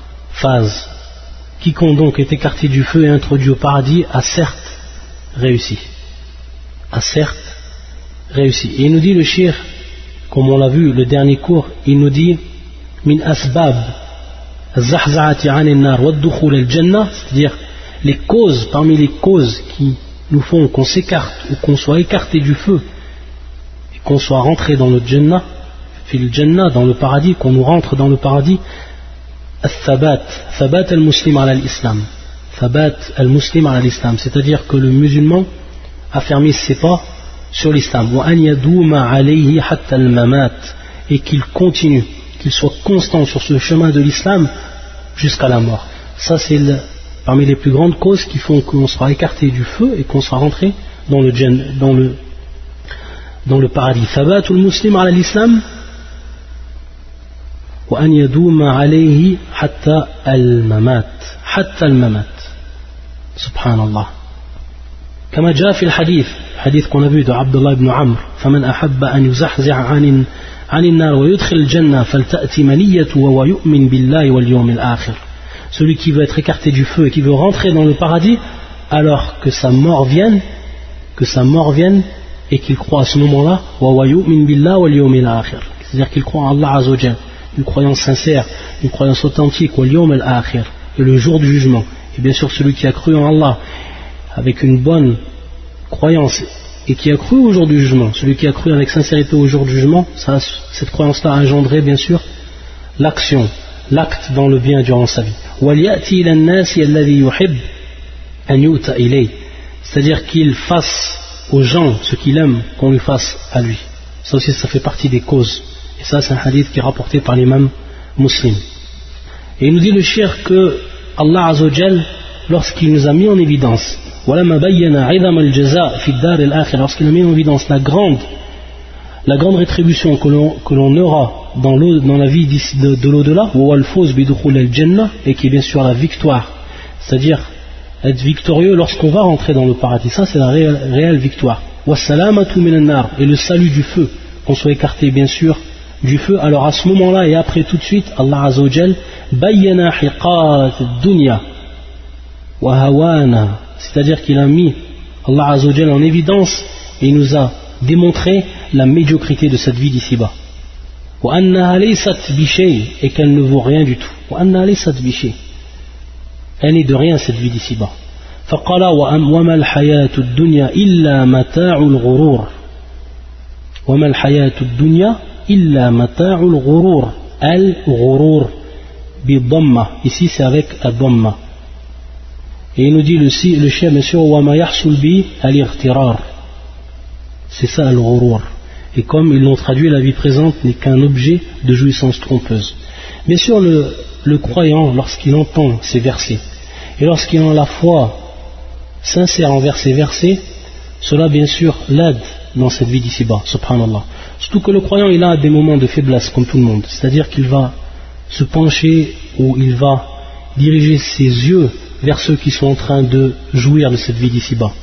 [SPEAKER 1] فاز. Quiconque donc est écarté du feu et introduit au paradis a certes réussi, a certes réussi. Et il nous dit le shir, comme on l'a vu le dernier cours, il nous dit min asbab az-zahzahati 'an an-nar wa ad-dukhul al-jannah, c'est-à-dire les causes, parmi les causes qui nous font qu'on s'écarte ou qu'on soit écarté du feu et qu'on soit rentré dans le Jannah, fil Jannah, dans le paradis, qu'on nous rentre dans le paradis, al-thabat, thabat al-muslim ala l'islam, thabat al-muslim ala l'islam, c'est-à-dire que le musulman affermisse ses pas sur l'islam, wa an yadouma alayhi hatta al-mamat, et qu'il continue, qu'il soit constant sur ce chemin de l'islam jusqu'à la mort. Ça c'est le, parmi les plus grandes causes qui font qu'on sera écarté du feu et qu'on sera rentré dans le, dans le, dans le paradis. Thabatul muslim ala l'islam wa an yadouma alayhi hatta al-mamat. Hatta al-mamat. Subhanallah. كما جاء في الحديث حديث qu'on a vu de Abdullah ibn Amr فمن أحب أن يزحزح عن عن النار ويدخل الجنة فلتأتي منيته وهو يؤمن بالله واليوم الآخر. Celui qui veut être écarté du feu et qui veut rentrer dans le paradis, alors que sa mort vienne, que sa mort vienne et qu'il croit à ce moment-là, وهو يؤمن بالله واليوم الآخر. C'est-à-dire qu'il croit en Allah Azza wa Jal, une croyance sincère, une croyance authentique, واليوم الآخر, et le jour du jugement. Et bien sûr celui qui a cru en Allah avec une bonne croyance et qui a cru au jour du jugement, celui qui a cru avec sincérité au jour du jugement, ça, cette croyance-là a engendré bien sûr l'action, l'acte dans le bien durant sa vie. C'est-à-dire qu'il fasse aux gens ce qu'il aime qu'on lui fasse à lui. Ça aussi, ça fait partie des causes. Et ça, c'est un hadith qui est rapporté par l'imam Muslim. Et il nous dit le shir que Allah Azza wa Jal, lorsqu'il nous a mis en évidence, lorsqu'il a mis en évidence la grande, la grande rétribution que l'on, que l'on aura dans, dans la vie de, de l'au-delà, et qui est bien sûr la victoire, c'est-à-dire être victorieux lorsqu'on va rentrer dans le paradis, ça c'est la réelle, réelle victoire, et le salut du feu, qu'on soit écarté bien sûr du feu. Alors à ce moment-là et après tout de suite, Allah Azza wa Jal bayyana hiqat dunya wa hawana, c'est-à-dire qu'il a mis Allah Azza wa Jal en évidence et il nous a démontré la médiocrité de cette vie d'ici-bas. Wa annaha laysat bi shay, et qu'elle ne vaut rien du tout. Wa annaha laysat bi shay, elle n'est de rien cette vie d'ici-bas. فقال وما الحياة الدنيا إلا متاع الغرور وما الحياة الدنيا إلا متاع الغرور الغرور بالضمة, ici c'est avec la dhamma. Et il nous dit le, le chien, bien sûr, وَمَا يَحْصُلْ بِي الْإِغْتِرَارِ, c'est ça al-ghurur. Et comme ils l'ont traduit, la vie présente n'est qu'un objet de jouissance trompeuse. Bien sûr, le, le croyant, lorsqu'il entend ces versets, et lorsqu'il a la foi sincère envers ces versets, cela bien sûr l'aide dans cette vie d'ici-bas, subhanallah. Surtout que le croyant, il a des moments de faiblesse comme tout le monde, c'est-à-dire qu'il va se pencher ou il va diriger ses yeux vers ceux qui sont en train de jouir de cette vie d'ici-bas,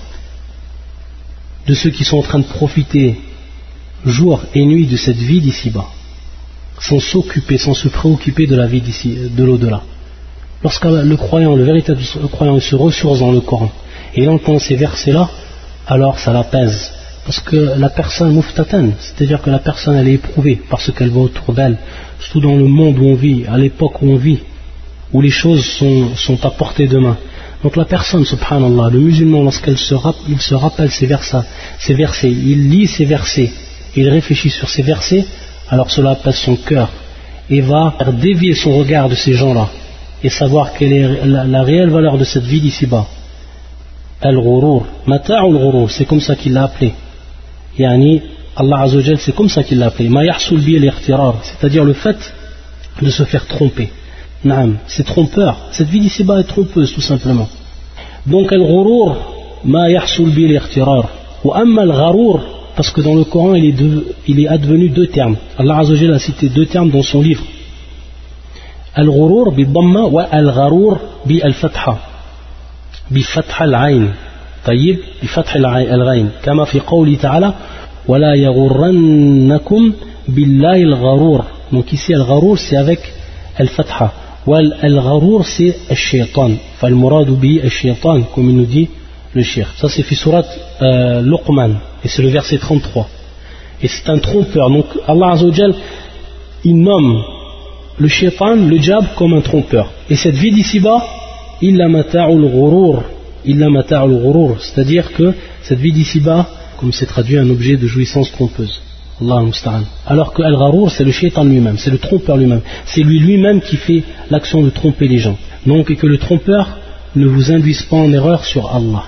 [SPEAKER 1] de ceux qui sont en train de profiter jour et nuit de cette vie d'ici-bas, sans s'occuper, sans se préoccuper de la vie d'ici, de l'au-delà. Lorsque le croyant, le véritable croyant, se ressource dans le Coran et il entend ces versets-là, alors ça l'apaise. Parce que la personne muftatan, c'est-à-dire que la personne elle est éprouvée par ce qu'elle voit autour d'elle, surtout dans le monde où on vit, à l'époque où on vit, où les choses sont, sont à portée de main. Donc la personne, subhanallah, le musulman, lorsqu'il se, il se rappelle ces versets, ces versets, il lit ces versets, il réfléchit sur ces versets, alors cela apaise son cœur et va dévier son regard de ces gens-là et savoir quelle est la, la réelle valeur de cette vie d'ici-bas. Al-ghurur, mata'ul ghurur, c'est comme ça qu'il l'a appelé. Yani, Allah Azza wa Jal, c'est comme ça qu'il l'a appelé. Ma yahsul bi al-ightirar, c'est-à-dire le fait de se faire tromper. Naam, c'est trompeur. Cette vie d'ici-bas est trompeuse, tout simplement. Donc, al-ghurur, ma yahsul bi al-ightirar. Ou amma al-gharour, parce que dans le Coran, il est, de, il est advenu deux termes. Allah Azza wa Jal a cité deux termes dans son livre. Al-ghurur bi dhamma wa al-gharour bi al-fatha. Bi fatha al-ayn. طيب بفتح الغين كما في قوله تعالى ولا يغرنكم بالله الغرور. Donc ici al-gharour c'est avec al-fatha, wal-gharour c'est al-shaytan, fal-muradu bi al-shaytan comme il nous dit le shir. Ça c'est fi surat euh, Luqman et c'est le verset trente-trois. Et c'est un trompeur. Donc Allah Azza wa Jal il nomme le shaytan, le diable comme un trompeur. Et cette vie d'ici-bas, illa mata'ul ghurur, illa mata'ul ghurur, c'est-à-dire que cette vie d'ici-bas, comme c'est traduit, un objet de jouissance trompeuse. Allah musta'an. Alors que al-gharour c'est le shaytan lui-même, c'est le trompeur lui-même, c'est lui lui-même qui fait l'action de tromper les gens. Donc et que le trompeur ne vous induise pas en erreur sur Allah.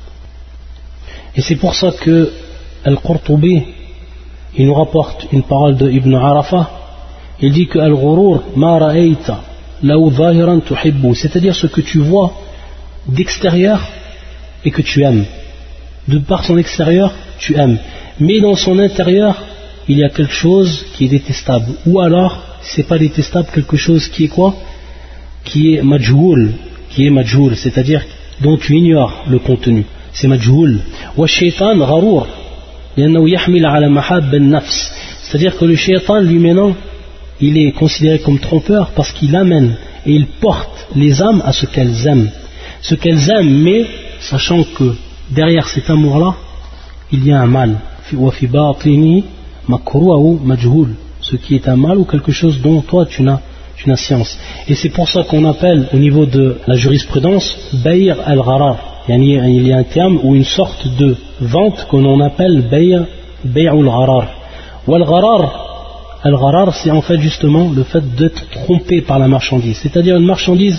[SPEAKER 1] Et c'est pour ça que Al-Qurtubi il nous rapporte une parole de Ibn Arafa. Il dit que al-ghurur ma ra'ayta law zahiran tuhibbu, c'est-à-dire ce que tu vois d'extérieur et que tu aimes. De par son extérieur, tu aimes. Mais dans son intérieur, il y a quelque chose qui est détestable. Ou alors, si ce n'est pas détestable, quelque chose qui est quoi? Qui est majhoul, qui est majhoul, c'est-à-dire dont tu ignores le contenu. C'est majhoul. Wa shaytan gharour, li'annahu yahmil ala mahab an-nafs. C'est-à-dire que le shaytan, lui maintenant, il est considéré comme trompeur parce qu'il amène et il porte les âmes à ce qu'elles aiment. Ce qu'elles aiment, mais sachant que derrière cet amour-là, il y a un mal. Wa fi batini makruh majhoul. Ce qui est un mal ou quelque chose dont toi tu n'as tu n'as science. Et c'est pour ça qu'on appelle au niveau de la jurisprudence bay' al-gharar. Il y a un terme ou une sorte de vente que l'on appelle bay' bay'ul gharar. Ou al-gharar, al-gharar c'est en fait justement le fait d'être trompé par la marchandise. C'est-à-dire une marchandise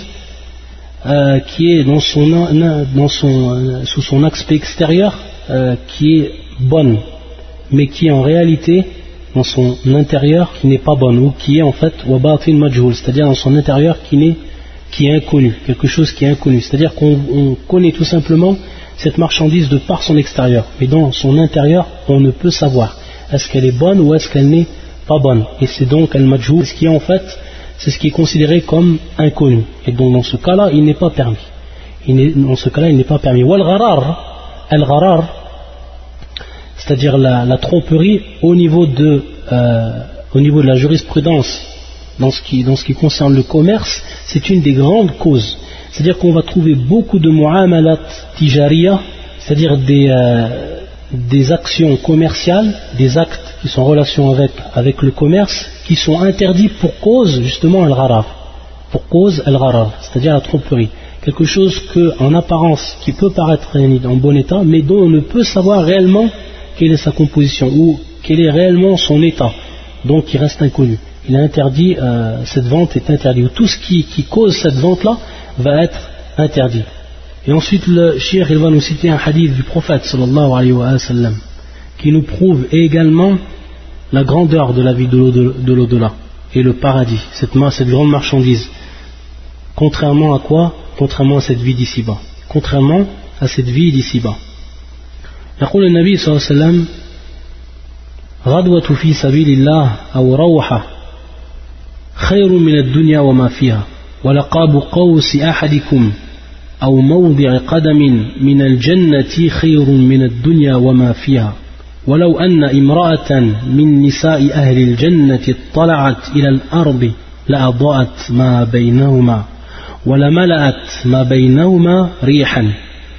[SPEAKER 1] euh, qui est dans son, dans son, euh, sous son aspect extérieur euh, qui est bonne, mais qui en réalité dans son intérieur qui n'est pas bonne, ou qui est en fait wabatin majhoul, c'est-à-dire dans son intérieur qui, n'est, qui est inconnu, quelque chose qui est inconnu, c'est-à-dire qu'on connaît tout simplement cette marchandise de par son extérieur, mais dans son intérieur on ne peut savoir est-ce qu'elle est bonne ou est-ce qu'elle n'est pas bonne, et c'est donc al-majhoul, ce qui est en fait, c'est ce qui est considéré comme inconnu, et donc dans ce cas-là il n'est pas permis, il n'est, dans ce cas-là il n'est pas permis. Wal gharar, al-gharar, c'est-à-dire la, la tromperie au niveau, de, euh, au niveau de la jurisprudence, dans ce, qui, dans ce qui concerne le commerce, c'est une des grandes causes. C'est-à-dire qu'on va trouver beaucoup de mu'amalat tijariya, c'est-à-dire des, euh, des actions commerciales, des actes qui sont en relation avec, avec le commerce, qui sont interdits pour cause justement al-gharar, pour cause al-gharar, c'est-à-dire la tromperie. Quelque chose que, en apparence, qui peut paraître en bon état, mais dont on ne peut savoir réellement quelle est sa composition ou quel est réellement son état, donc il reste inconnu. Il est interdit, euh, cette vente est interdite, ou tout ce qui, qui cause cette vente-là va être interdit. Et ensuite le cheikh il va nous citer un hadith du prophète sallallahu alayhi wa sallam qui nous prouve également la grandeur de la vie de l'au-delà et le paradis, cette, cette grande marchandise, contrairement à quoi? Contrairement à cette vie d'ici-bas, contrairement à cette vie d'ici-bas. يقول النبي صلى الله عليه وسلم غدوة في سبيل الله أو روحة خير من الدنيا وما فيها ولقاب قوس أحدكم أو موضع قدم من الجنة خير من الدنيا وما فيها ولو أن امرأة من نساء أهل الجنة اطلعت إلى الأرض لأضاءت ما بينهما ولملأت ما بينهما ريحا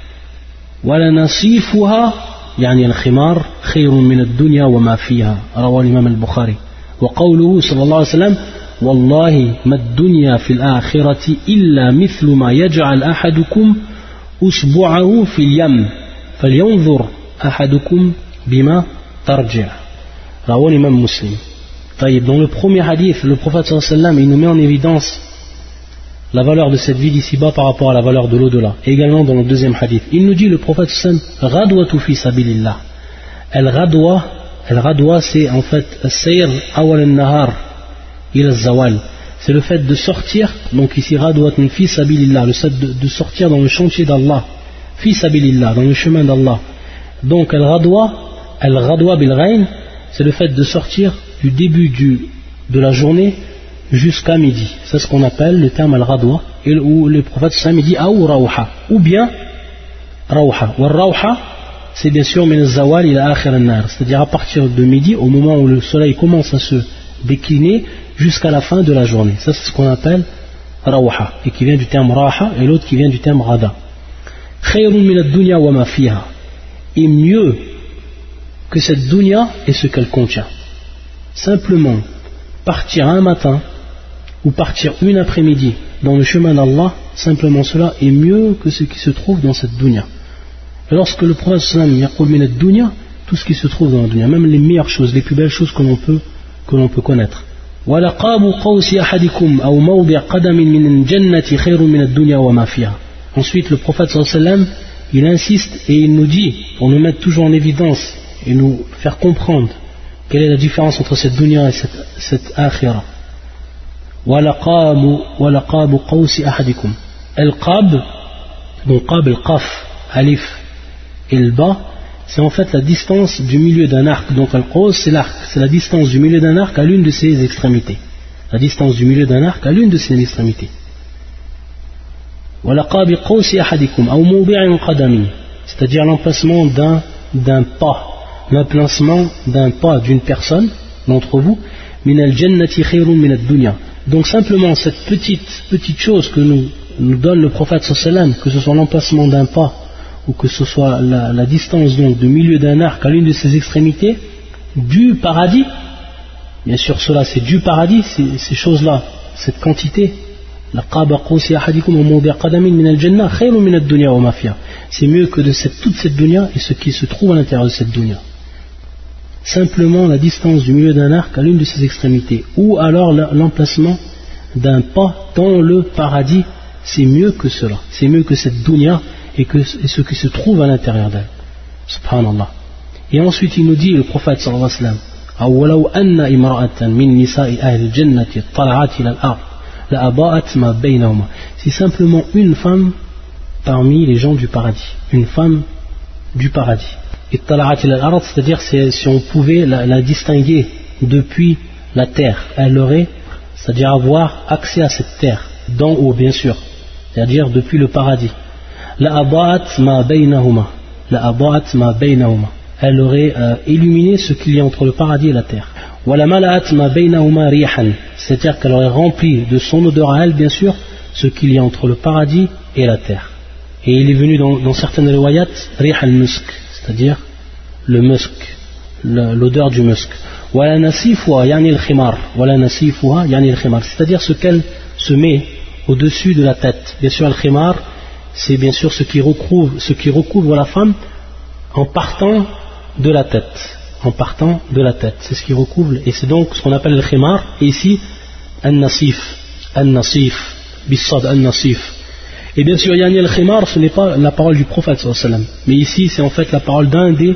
[SPEAKER 1] ولنصيفها يعني الخمار خير من الدنيا وما فيها رواه الإمام البخاري. وقوله صلى الله عليه وسلم والله ما الدنيا في الآخرة إلا مثل ما يجعل أحدكم أصبعه في اليم فلينظر أحدكم بما ترجع رواه الإمام مسلم. طيب, dans le premier hadith, le prophète صلى الله عليه وسلم il nous met en évidence la valeur de cette vie d'ici-bas par rapport à la valeur de l'au-delà. Et également dans le deuxième hadith, il nous dit le prophète sallam Ghadwatu fi sabilillah. Al-Ghadwa, Al-Ghadwa c'est en fait Sayr awal al-nahar ila al-zawal. C'est le fait de sortir, donc ici Ghadwatun fi sabilillah, le fait de, de sortir dans le chantier d'Allah, fi sabilillah, dans le chemin d'Allah. Donc Al-Ghadwa, Al-Ghadwa bil-Ghayn, c'est le fait de sortir du début du, de la journée jusqu'à midi. C'est ce qu'on appelle le terme al-ghadwa, où le prophète sallam dit ou rawha, ou bien rawha. Wa rawha, c'est bien sûr min al-zawal ila akhir al-nar, c'est-à-dire à partir de midi, au moment où le soleil commence à se décliner, jusqu'à la fin de la journée. Ça c'est ce qu'on appelle rawha, et qui vient du terme raha, et l'autre qui vient du terme ghada. Khayrun min ad-dunya wa ma fiha, et mieux que cette dunya et ce qu'elle contient. Simplement partir un matin ou partir une après-midi dans le chemin d'Allah, simplement cela est mieux que ce qui se trouve dans cette dunya. Et lorsque le prophète sallam yaqul min ad-dunya, tout ce qui se trouve dans la dunya, même les meilleures choses, les plus belles choses que l'on peut, que l'on peut connaître. Ensuite le prophète sallam il insiste et il nous dit, pour nous mettre toujours en évidence et nous faire comprendre quelle est la différence entre cette dunya et cette, cette akhira. وَلَقَابُ قَوْسِ أَحَدِكُمْ. Al-Qab, Donc qab, el qaf, alif et le ba, c'est en fait la distance du milieu d'un arc. Donc al-qaws, c'est l'arc, c'est la distance du milieu d'un arc à l'une de ses extrémités. La distance du milieu d'un arc à l'une de ses extrémités. C'est-à-dire l'emplacement d'un, d'un pas, l'emplacement d'un pas d'une personne d'entre vous. Donc simplement cette petite, petite chose que nous, nous donne le prophète sallam, que ce soit l'emplacement d'un pas ou que ce soit la, la distance donc du milieu d'un arc à l'une de ses extrémités du paradis, bien sûr cela c'est du paradis, ces, ces choses-là, cette quantité, c'est mieux que de cette, toute cette dunya et ce qui se trouve à l'intérieur de cette dunya. Simplement la distance du milieu d'un arc à l'une de ses extrémités, ou alors l'emplacement d'un pas dans le paradis, c'est mieux que cela, c'est mieux que cette dunya et, que, et ce qui se trouve à l'intérieur d'elle. Subhanallah. Et ensuite il nous dit, le prophète sallallahu alayhi wa sallam, أَوَّلَوْ أَنَّ إِمْرَأَةً مِنْ نِسَاءِ أَهْلِ الْجَنَّةِ طَلَعَتْ إِلَى الْأَرْضِ لَأَضَاءَتْ مَا بَيْنَهُمَا. Si simplement une femme parmi les gens du paradis, une femme du paradis, et طَلَعَتْ إِلَى الْأَرْضِ, c'est-à-dire si on pouvait la, la distinguer depuis la terre, elle aurait, c'est-à-dire avoir accès à cette terre, d'en haut bien sûr, c'est-à-dire depuis le paradis. لَأَضَاءَتْ مَا بَيْنَهُمَا لَأَضَاءَتْ مَا بَيْنَهُمَا, elle aurait euh, illuminé ce qu'il y a entre le paradis et la terre. وَلَمَلَأَتْ مَا بَيْنَهُمَا رِيحًا, c'est-à-dire qu'elle aurait rempli de son odeur à elle, bien sûr, ce qu'il y a entre le paradis et la terre. Et il est venu dans, dans certaines riwayat, rih al-musk, c'est-à-dire le musk, le, l'odeur du musk. وَلَا نَسِيفُهَا يَعْنِي الْخِمَارِ وَلَا نَسِيفُهَا يَعْنِي الْخِمَارِ, c'est-à-dire ce qu'elle se met au-dessus de la tête. Bien sûr, al-khimar, c'est bien sûr ce qui recouvre, ce qui recouvre la femme en partant de la tête, en partant de la tête, c'est ce qui recouvre, et c'est donc ce qu'on appelle le khimar, et ici, an-nasif, an-nasif, bissad an-nasif. Et bien sûr, yani al-khimar, ce n'est pas la parole du prophète sallallahu alayhi wa sallam, mais ici, c'est en fait la parole d'un des,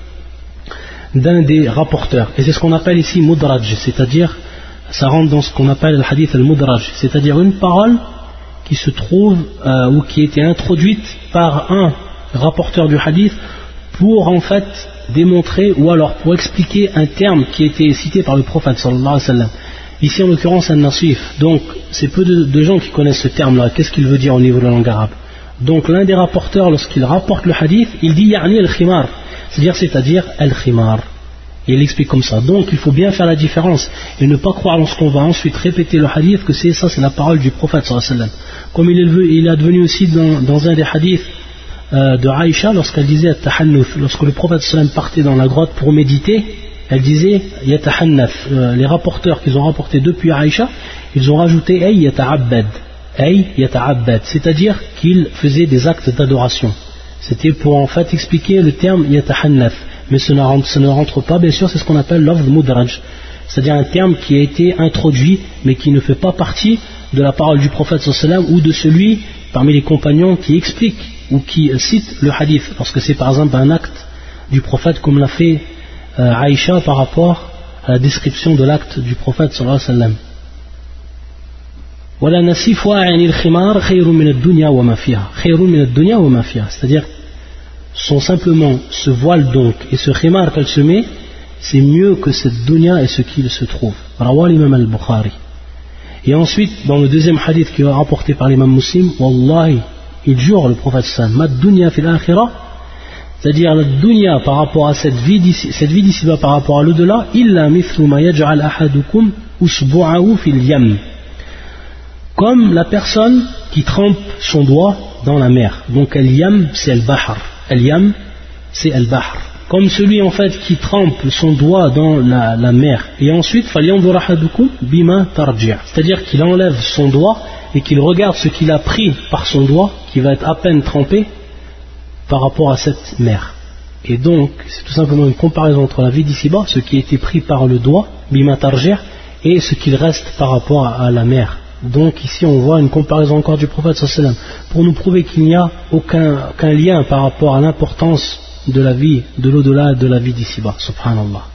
[SPEAKER 1] d'un des rapporteurs, et c'est ce qu'on appelle ici mudraj, c'est-à-dire, ça rentre dans ce qu'on appelle le hadith al-mudraj, c'est-à-dire une parole qui se trouve, euh, ou qui a été introduite par un rapporteur du hadith, pour en fait démontrer ou alors pour expliquer un terme qui a été cité par le prophète sallallahu alayhi wa sallam. Ici en l'occurrence un nasif, donc c'est peu de, de gens qui connaissent ce terme là, qu'est-ce qu'il veut dire au niveau de la langue arabe. Donc l'un des rapporteurs, lorsqu'il rapporte le hadith, il dit ya'ni al-khimar, c'est-à-dire c'est-à-dire al-khimar, et il explique comme ça. Donc il faut bien faire la différence et ne pas croire lorsqu'on va ensuite répéter le hadith que c'est ça, c'est la parole du prophète sallallahu alayhi wa sallam. Comme il est, il est advenu aussi dans, dans un des hadiths Euh, de Aïcha, lorsqu'elle disait at-tahannuth, lorsque le prophète sallam partait dans la grotte pour méditer, elle disait yatahannath. Euh, les rapporteurs qu'ils ont rapporté depuis Aïcha, ils ont rajouté ay yata'abbad, ay yata'abbad, c'est-à-dire qu'ils faisaient des actes d'adoration. C'était pour en fait expliquer le terme yatahannath, mais ce ne, rentre, ce ne rentre pas, bien sûr, c'est ce qu'on appelle lafz mudraj, c'est-à-dire un terme qui a été introduit mais qui ne fait pas partie de la parole du prophète sallam ou de celui parmi les compagnons qui explique ou qui cite le hadith, parce que c'est par exemple un acte du prophète comme l'a fait euh, Aïcha par rapport à la description de l'acte du prophète sallallahu alayhi wa sallam. وَلَا نَسِيفُهَا يَعْنِي الْخِمَارِ خَيْرٌ مِنَ الدُّنْيَا وَمَا فِيهَا خَيْرٌ مِنَ الدُّنْيَا وَمَا فِيهَا, c'est-à-dire son simplement ce voile donc et ce khimar qu'elle se met, c'est mieux que cette dunya et ce qu'il se trouve. Rawa l'imam al-Bukhari. Et ensuite dans le deuxième hadith qui est rapporté par l'imam Muslim, Wallahi, il jure le prophète sallam, ma dunya fil akhirah, c'est-à-dire la dunya par rapport à cette vie d'ici, cette vie d'ici-bas par rapport à l'au-delà, illa mithlu ma yaj'al ahadukum usbu'ahu fil yam, comme la personne qui trempe son doigt dans la mer. Donc al-yam c'est al-bahr, al-yam c'est al-bahr, comme celui en fait qui trempe son doigt dans la, la mer, et ensuite falyanzur ahadukum bima tarji', c'est-à-dire qu'il enlève son doigt et qu'il regarde ce qu'il a pris par son doigt, qui va être à peine trempé par rapport à cette mer. Et donc, c'est tout simplement une comparaison entre la vie d'ici-bas, ce qui a été pris par le doigt, bima tarji', et ce qu'il reste par rapport à, à la mer. Donc ici on voit une comparaison encore du prophète sallallahu alayhi wa sallam, pour nous prouver qu'il n'y a aucun, aucun lien par rapport à l'importance de la vie, de l'au-delà, de la vie d'ici-bas. Subhanallah.